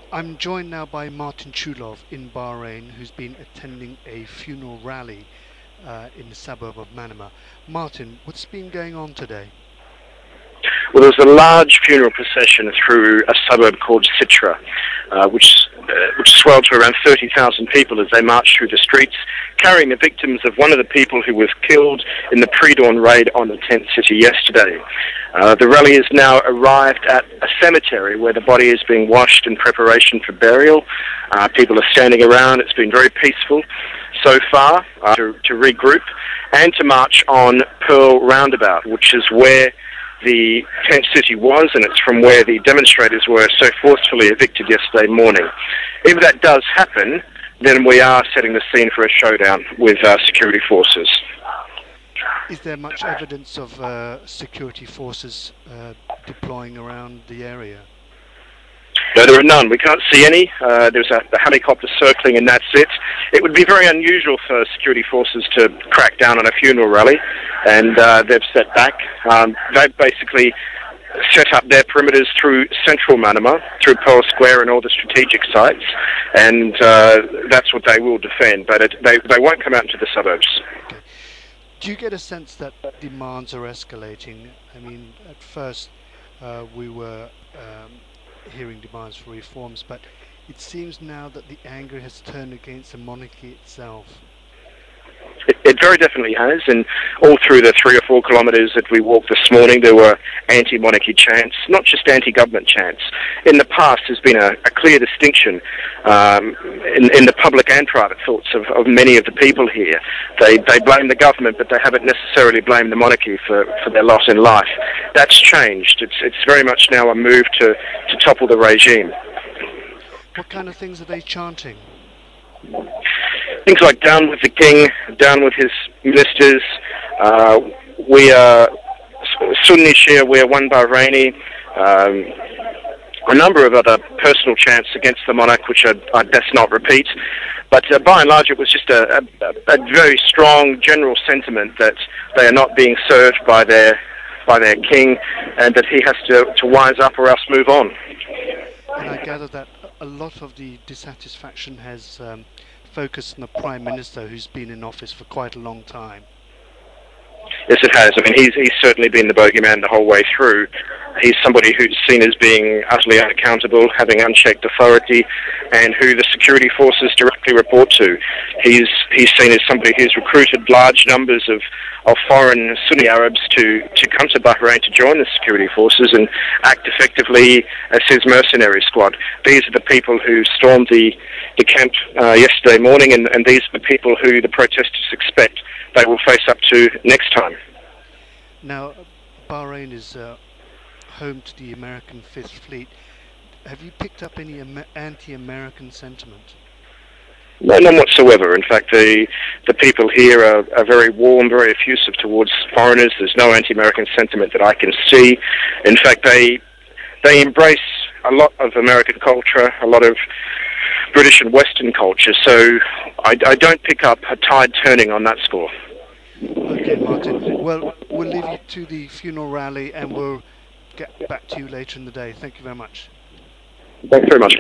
I'm joined now by Martin Chulov in Bahrain, who's been attending a funeral rally in the suburb of Manama. Martin, what's been going on today? Well, there was a large funeral procession through a suburb called Sitra, which swelled to around 30,000 people as they marched through the streets, carrying the victims of one of the people who was killed in the pre-dawn raid on the tent city yesterday. The rally has now arrived at a cemetery where the body is being washed in preparation for burial. People are standing around. It's been very peaceful so far to regroup and to march on Pearl Roundabout, which is where the tent city was, and it's from where the demonstrators were so forcefully evicted yesterday morning. If that does happen, then we are setting the scene for a showdown with security forces. Is there much evidence of security forces deploying around the area? No, there are none. We can't see any. There's a helicopter circling, and that's it. It would be very unusual for security forces to crack down on a funeral rally, and they've set back. They've basically set up their perimeters through central Manama, through Pearl Square and all the strategic sites, and that's what they will defend, but they won't come out into the suburbs. Okay. Do you get a sense that demands are escalating? I mean, at first we were hearing demands for reforms, but it seems now that the anger has turned against the monarchy itself. It very definitely has, and all through the 3 or 4 kilometres that we walked this morning, there were anti-monarchy chants, not just anti-government chants. In the past, there's been a clear distinction in the public and private thoughts of many of the people here. They blame the government, but they haven't necessarily blamed the monarchy for their loss in life. That's changed. It's very much now a move to topple the regime. What kind of things are they chanting? Things like down with the king, down with his ministers, we are Sunni Shia, we are one Bahraini, a number of other personal chants against the monarch, which I'd best not repeat. But by and large, it was just a very strong general sentiment that they are not being served by their king, and that he has to wise up or else move on. And I gather that a lot of the dissatisfaction has focused on the Prime Minister, who's been in office for quite a long time. Yes, it has. I mean, he's certainly been the bogeyman the whole way through. He's somebody who's seen as being utterly unaccountable, having unchecked authority, and who the security forces directly report to. He's seen as somebody who's recruited large numbers of foreign Sunni Arabs to come to Bahrain to join the security forces and act effectively as his mercenary squad. These are the people who stormed the camp yesterday morning, and these are the people who the protesters expect they will face up to next time. Now, Bahrain is home to the American Fifth Fleet. Have you picked up any anti-American sentiment? No, none whatsoever. In fact, the people here are very warm, very effusive towards foreigners. There's no anti-American sentiment that I can see. In fact, they embrace a lot of American culture, a lot of British and Western culture. So I don't pick up a tide turning on that score. Okay, Martin. Well, we'll leave you to the funeral rally, and we'll get back to you later in the day. Thank you very much. Thanks very much.